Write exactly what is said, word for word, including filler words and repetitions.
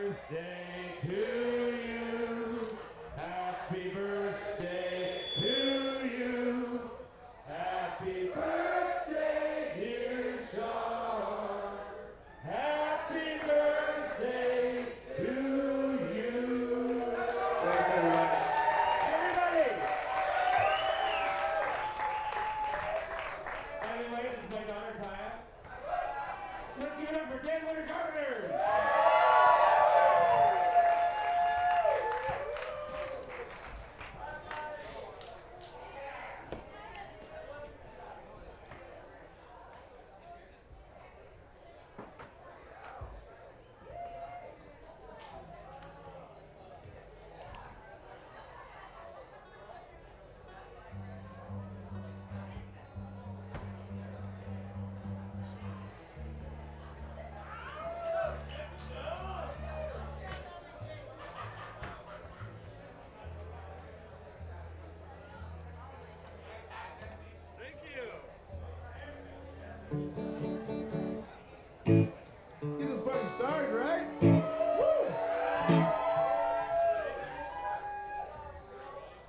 birthday to you. Happy birthday to you. Happy birthday, dear Sean. Happy birthday to you. Thanks, everyone. Everybody! Anyway, this is my daughter, Kaya. Let's give it up for Dan Winter Carpenters! Let's get this party started, right?